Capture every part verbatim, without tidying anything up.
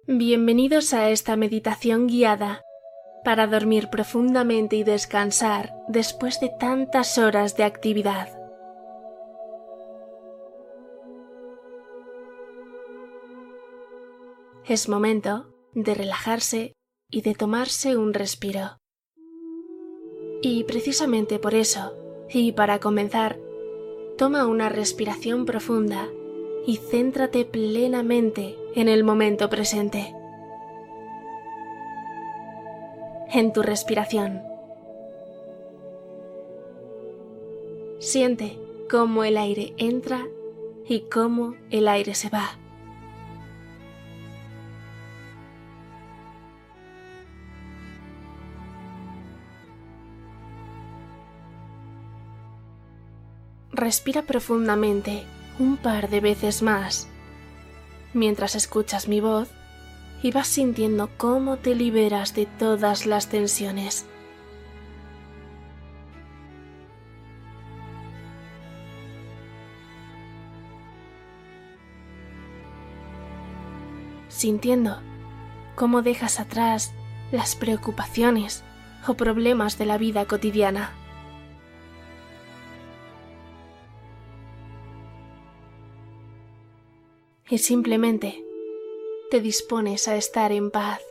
Bienvenidos a esta meditación guiada para dormir profundamente y descansar después de tantas horas de actividad. Es momento de relajarse y de tomarse un respiro. Y precisamente por eso, y para comenzar, toma una respiración profunda y céntrate plenamente en el momento presente. En tu respiración. Siente cómo el aire entra y cómo el aire se va. Respira profundamente un par de veces más, mientras escuchas mi voz y vas sintiendo cómo te liberas de todas las tensiones. Sintiendo cómo dejas atrás las preocupaciones o problemas de la vida cotidiana. Y simplemente te dispones a estar en paz.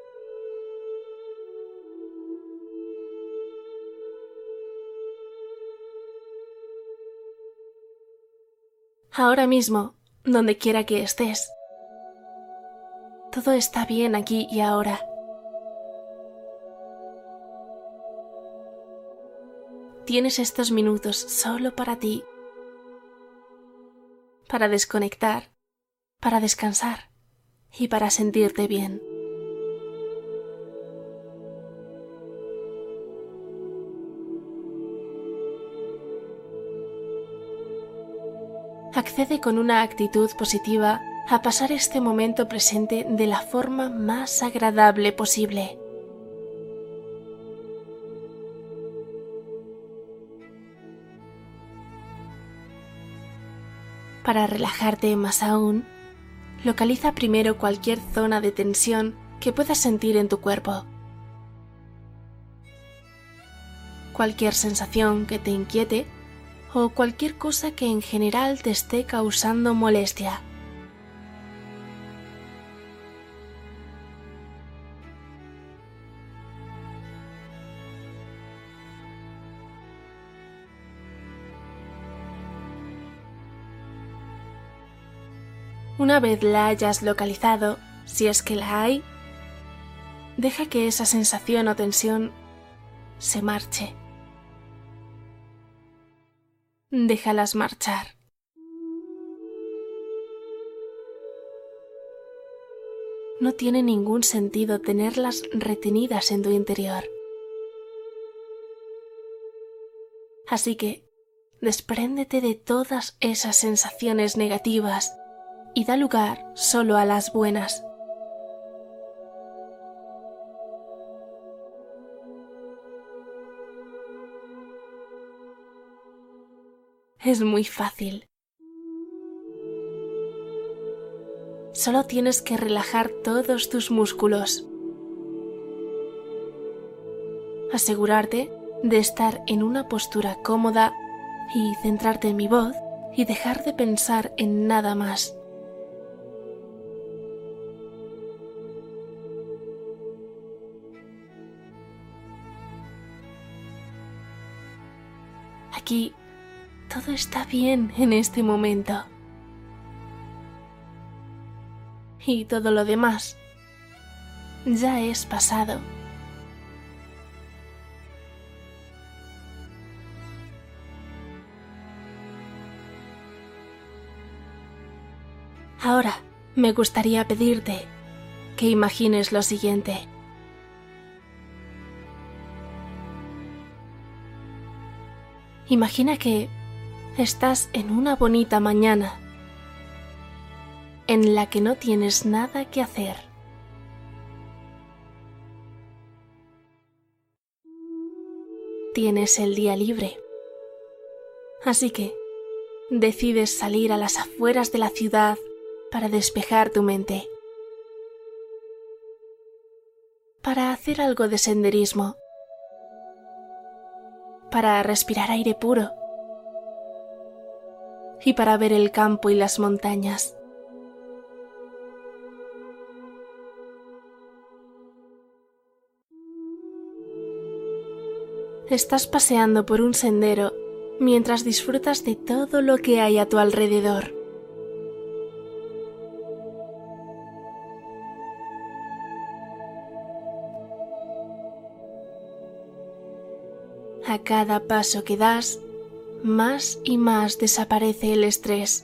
Ahora mismo, donde quiera que estés, todo está bien aquí y ahora. Tienes estos minutos solo para ti, para desconectar, para descansar y para sentirte bien. Accede con una actitud positiva a pasar este momento presente de la forma más agradable posible. Para relajarte más aún, localiza primero cualquier zona de tensión que puedas sentir en tu cuerpo. Cualquier sensación que te inquiete o cualquier cosa que en general te esté causando molestia. Una vez la hayas localizado, si es que la hay, deja que esa sensación o tensión se marche. Déjalas marchar. No tiene ningún sentido tenerlas retenidas en tu interior. Así que despréndete de todas esas sensaciones negativas y da lugar solo a las buenas. Es muy fácil. Solo tienes que relajar todos tus músculos. Asegurarte de estar en una postura cómoda y centrarte en mi voz y dejar de pensar en nada más. Aquí todo está bien en este momento. Y todo lo demás ya es pasado. Ahora me gustaría pedirte que imagines lo siguiente. Imagina que estás en una bonita mañana en la que no tienes nada que hacer. Tienes el día libre. Así que decides salir a las afueras de la ciudad para despejar tu mente. para hacer algo de senderismo, para respirar aire puro y para ver el campo y las montañas. Estás paseando por un sendero mientras disfrutas de todo lo que hay a tu alrededor. A cada paso que das, más y más desaparece el estrés.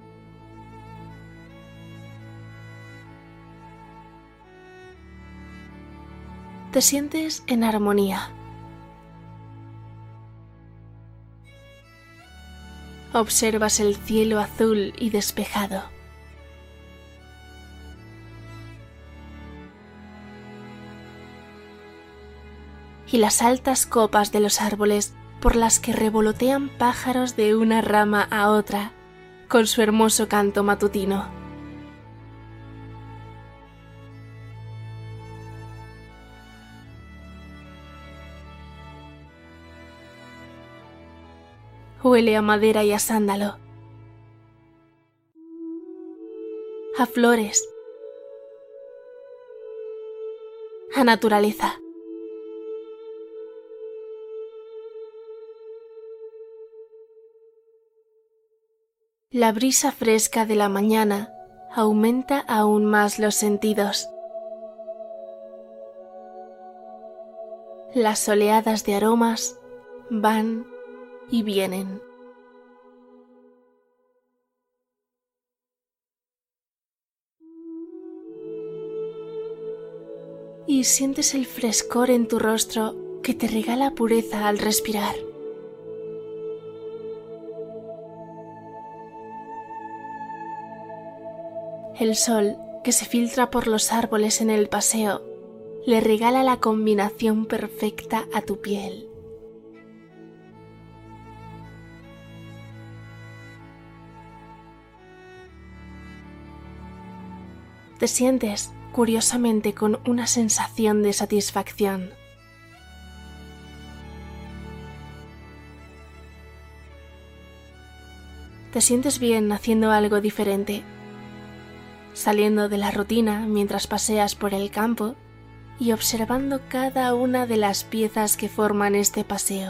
Te sientes en armonía. Observas el cielo azul y despejado. Y las altas copas de los árboles por las que revolotean pájaros de una rama a otra con su hermoso canto matutino. Huele a madera y a sándalo, a flores, a naturaleza. La brisa fresca de la mañana aumenta aún más los sentidos. Las oleadas de aromas van y vienen. Y sientes el frescor en tu rostro que te regala pureza al respirar. El sol que se filtra por los árboles en el paseo le regala la combinación perfecta a tu piel. Te sientes, curiosamente, con una sensación de satisfacción. Te sientes bien haciendo algo diferente, saliendo de la rutina mientras paseas por el campo y observando cada una de las piezas que forman este paseo.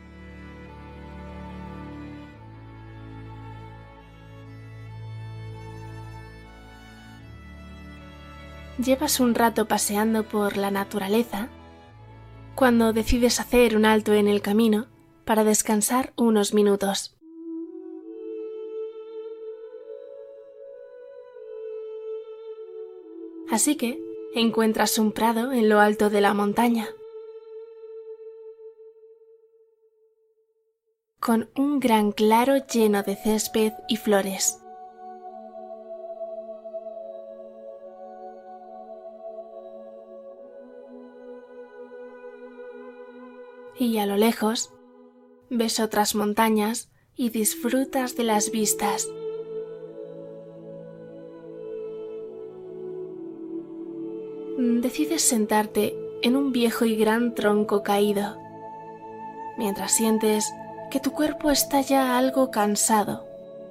Llevas un rato paseando por la naturaleza cuando decides hacer un alto en el camino para descansar unos minutos. Así que encuentras un prado en lo alto de la montaña, con un gran claro lleno de césped y flores. Y a lo lejos ves otras montañas y disfrutas de las vistas. Decides sentarte en un viejo y gran tronco caído, mientras sientes que tu cuerpo está ya algo cansado.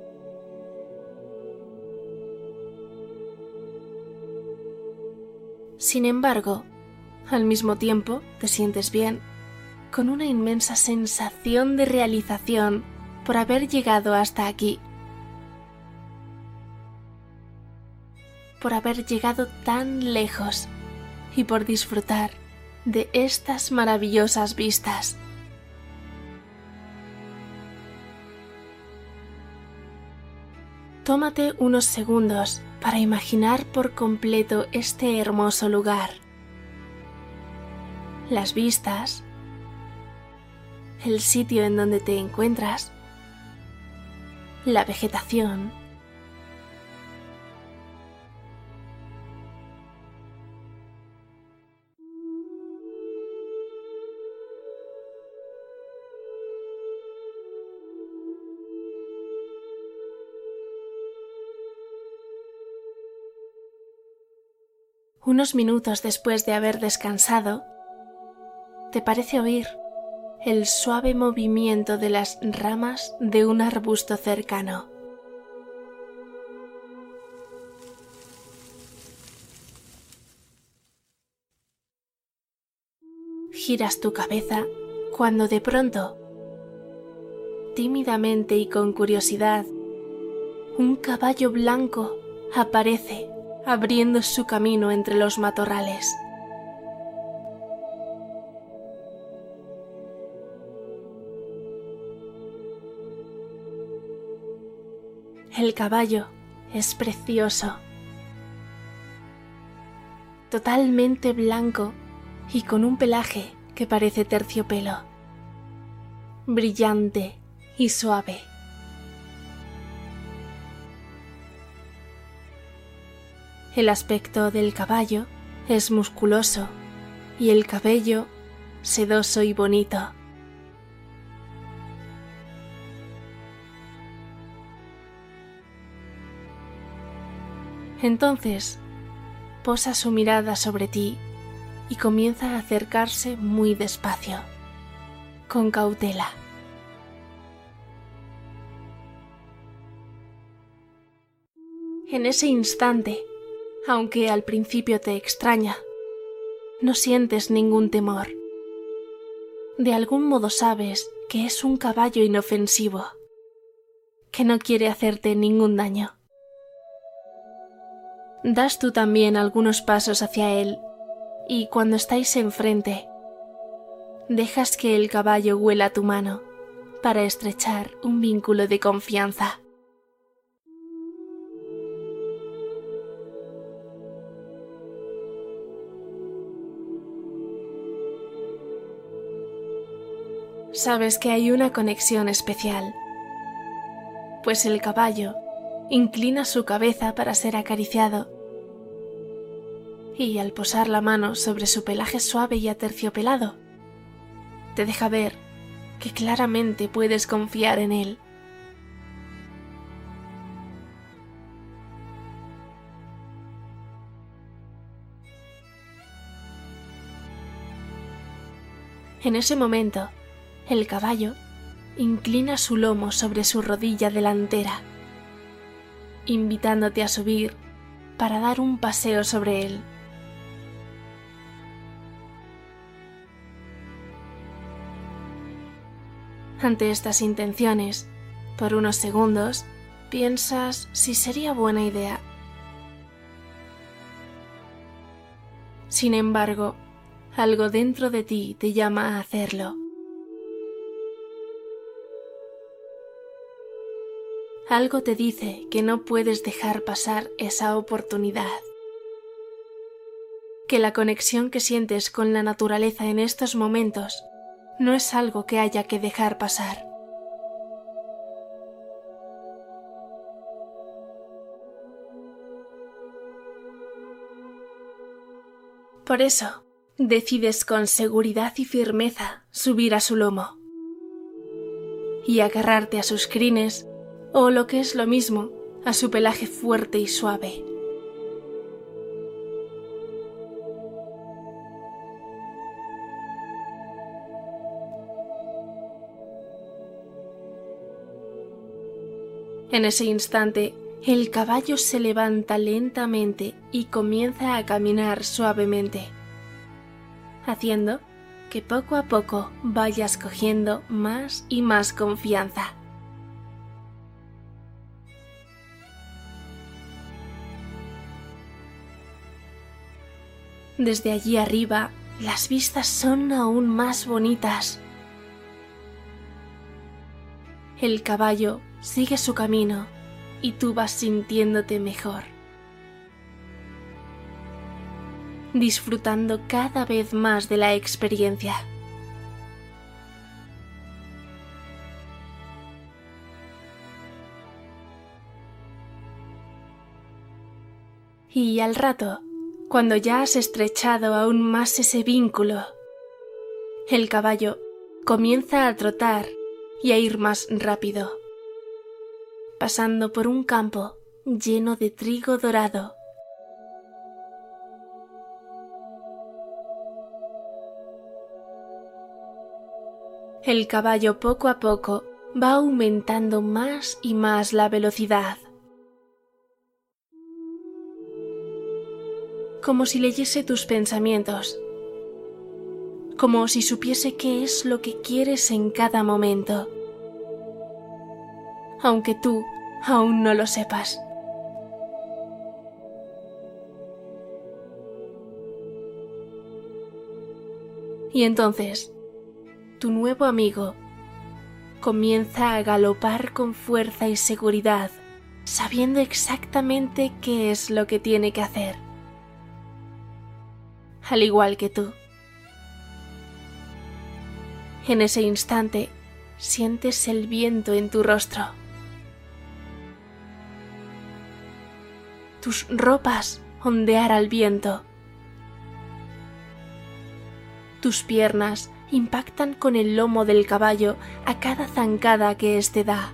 Sin embargo, al mismo tiempo te sientes bien, con una inmensa sensación de realización por haber llegado hasta aquí, por haber llegado tan lejos y por disfrutar de estas maravillosas vistas. Tómate unos segundos para imaginar por completo este hermoso lugar. Las vistas, el sitio en donde te encuentras, la vegetación, Unos minutos después de haber descansado, te parece oír el suave movimiento de las ramas de un arbusto cercano. Giras tu cabeza cuando de pronto, tímidamente y con curiosidad, un caballo blanco aparece abriendo su camino entre los matorrales. El caballo es precioso, totalmente blanco y con un pelaje que parece terciopelo, brillante y suave. El aspecto del caballo es musculoso y el cabello sedoso y bonito. Entonces, posa su mirada sobre ti y comienza a acercarse muy despacio, con cautela. En ese instante, aunque al principio te extraña, no sientes ningún temor. De algún modo sabes que es un caballo inofensivo, que no quiere hacerte ningún daño. Das tú también algunos pasos hacia él y cuando estáis enfrente, dejas que el caballo huela tu mano para estrechar un vínculo de confianza. Sabes que hay una conexión especial, pues el caballo inclina su cabeza para ser acariciado y al posar la mano sobre su pelaje suave y aterciopelado, te deja ver que claramente puedes confiar en él. En ese momento, el caballo inclina su lomo sobre su rodilla delantera, invitándote a subir para dar un paseo sobre él. Ante estas intenciones, por unos segundos, piensas si sería buena idea. Sin embargo, algo dentro de ti te llama a hacerlo. Algo te dice que no puedes dejar pasar esa oportunidad. Que la conexión que sientes con la naturaleza en estos momentos no es algo que haya que dejar pasar. Por eso, decides con seguridad y firmeza subir a su lomo y agarrarte a sus crines o, lo que es lo mismo, a su pelaje fuerte y suave. En ese instante, el caballo se levanta lentamente y comienza a caminar suavemente, haciendo que poco a poco vayas cogiendo más y más confianza. Desde allí arriba, las vistas son aún más bonitas. El caballo sigue su camino y tú vas sintiéndote mejor, disfrutando cada vez más de la experiencia. Y al rato, cuando ya has estrechado aún más ese vínculo, el caballo comienza a trotar y a ir más rápido, pasando por un campo lleno de trigo dorado. El caballo poco a poco va aumentando más y más la velocidad, como si leyese tus pensamientos, como si supiese qué es lo que quieres en cada momento, aunque tú aún no lo sepas. Y entonces, tu nuevo amigo comienza a galopar con fuerza y seguridad, sabiendo exactamente qué es lo que tiene que hacer, al igual que tú. En ese instante, sientes el viento en tu rostro. Tus ropas ondear al viento. Tus piernas impactan con el lomo del caballo a cada zancada que éste da.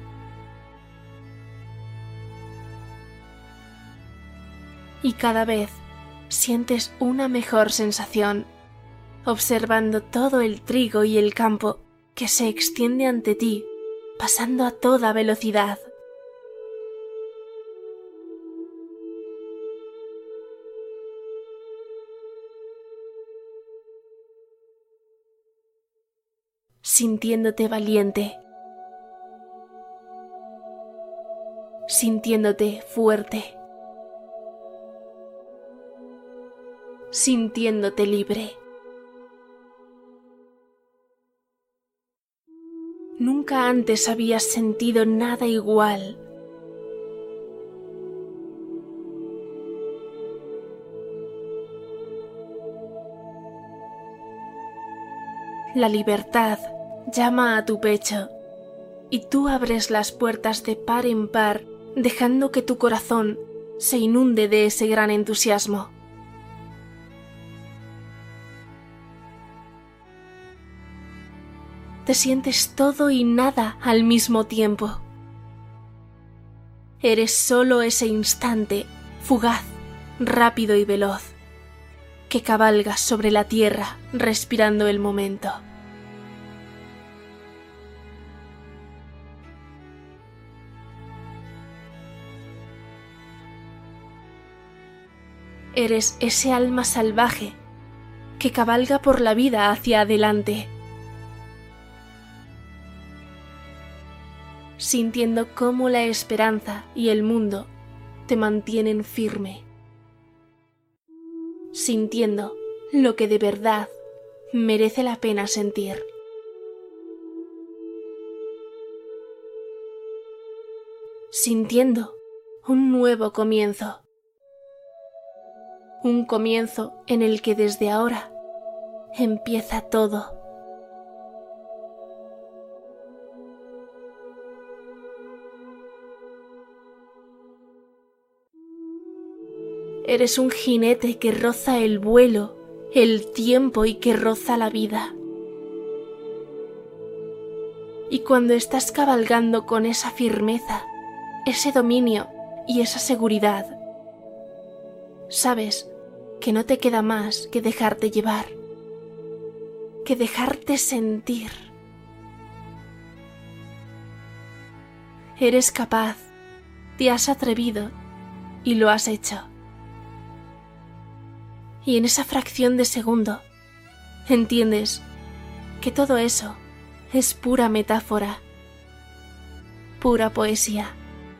Y cada vez sientes una mejor sensación, observando todo el trigo y el campo que se extiende ante ti, pasando a toda velocidad. Sintiéndote valiente, sintiéndote fuerte, sintiéndote libre. Nunca antes habías sentido nada igual. La libertad llama a tu pecho y tú abres las puertas de par en par, dejando que tu corazón se inunde de ese gran entusiasmo. Te sientes todo y nada al mismo tiempo. Eres solo ese instante, fugaz, rápido y veloz, que cabalgas sobre la tierra respirando el momento. Eres ese alma salvaje que cabalga por la vida hacia adelante, sintiendo cómo la esperanza y el mundo te mantienen firme, sintiendo lo que de verdad merece la pena sentir. Sintiendo un nuevo comienzo, un comienzo en el que desde ahora empieza todo. Eres un jinete que roza el vuelo, el tiempo y que roza la vida. Y cuando estás cabalgando con esa firmeza, ese dominio y esa seguridad, sabes que no te queda más que dejarte llevar, que dejarte sentir. Eres capaz, te has atrevido y lo has hecho. Y en esa fracción de segundo entiendes que todo eso es pura metáfora, pura poesía.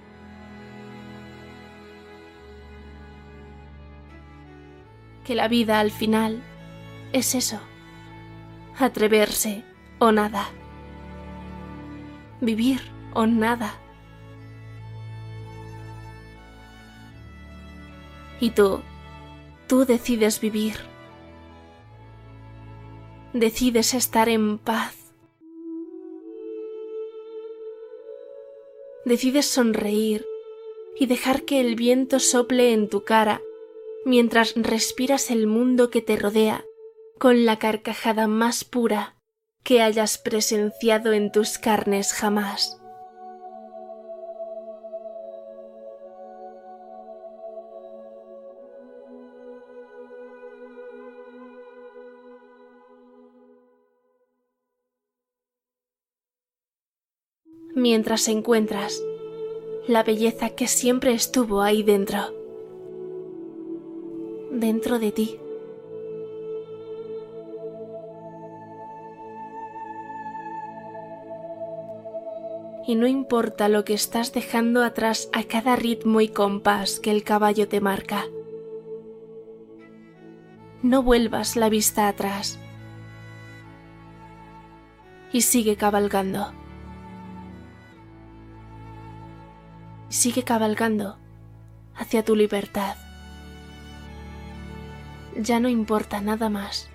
Que la vida al final es eso, atreverse o nada, vivir o nada. Y tú, tú decides vivir, decides estar en paz, decides sonreír y dejar que el viento sople en tu cara mientras respiras el mundo que te rodea con la carcajada más pura que hayas presenciado en tus carnes jamás. mientras encuentras la belleza que siempre estuvo ahí dentro, dentro de ti. Y no importa lo que estás dejando atrás a cada ritmo y compás que el caballo te marca. No vuelvas la vista atrás y sigue cabalgando. Sigue cabalgando hacia tu libertad. Ya no importa nada más.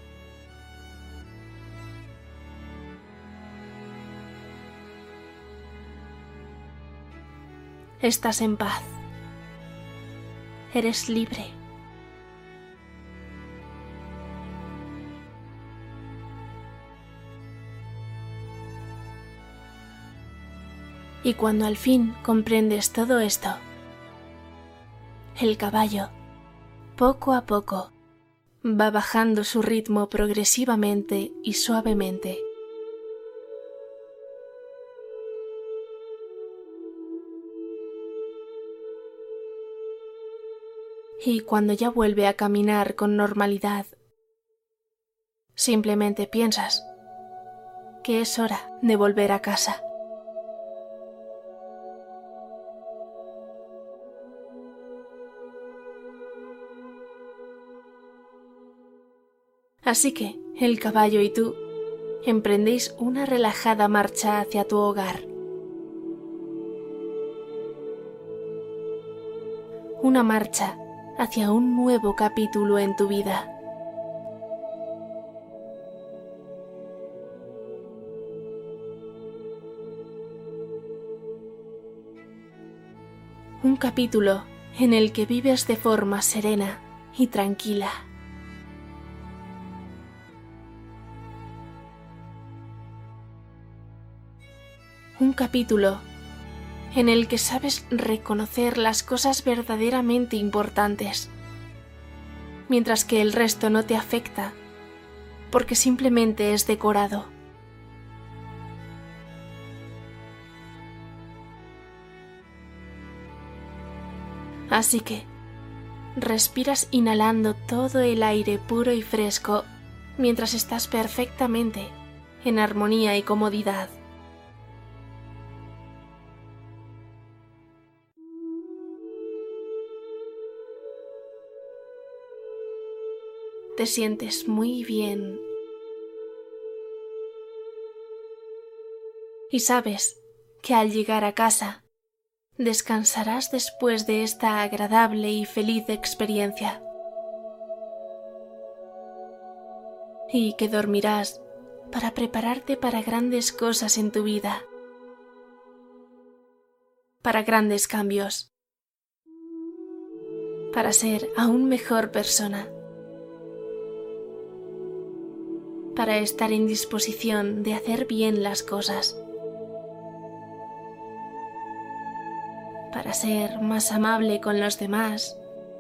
Estás en paz. Eres libre. Y cuando al fin comprendes todo esto, el caballo, poco a poco, va bajando su ritmo progresivamente y suavemente. Y cuando ya vuelve a caminar con normalidad, simplemente piensas que es hora de volver a casa. Así que el caballo y tú emprendéis una relajada marcha hacia tu hogar. Una marcha hacia un nuevo capítulo en tu vida. Un capítulo en el que vives de forma serena y tranquila. Un capítulo en el que sabes reconocer las cosas verdaderamente importantes, mientras que el resto no te afecta, porque simplemente es decorado. Así que respiras inhalando todo el aire puro y fresco mientras estás perfectamente en armonía y comodidad. Te sientes muy bien y sabes que al llegar a casa descansarás después de esta agradable y feliz experiencia y que dormirás para prepararte para grandes cosas en tu vida, para grandes cambios, para ser aún mejor persona, para estar en disposición de hacer bien las cosas, para ser más amable con los demás,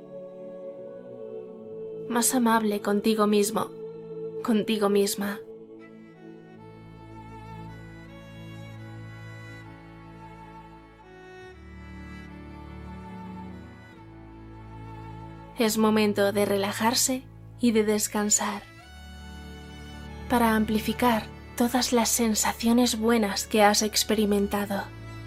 más amable contigo mismo, contigo misma. Es momento de relajarse y de descansar, para amplificar todas las sensaciones buenas que has experimentado.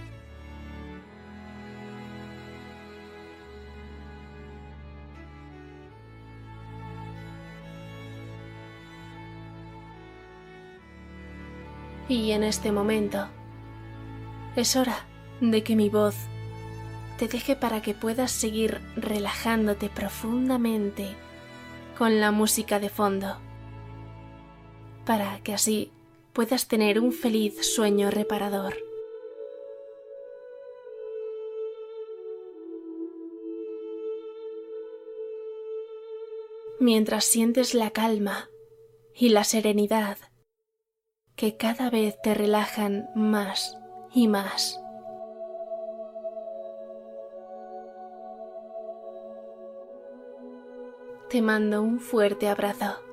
Y en este momento es hora de que mi voz te deje para que puedas seguir relajándote profundamente con la música de fondo, para que así puedas tener un feliz sueño reparador. Mientras sientes la calma y la serenidad que cada vez te relajan más y más. Te mando un fuerte abrazo.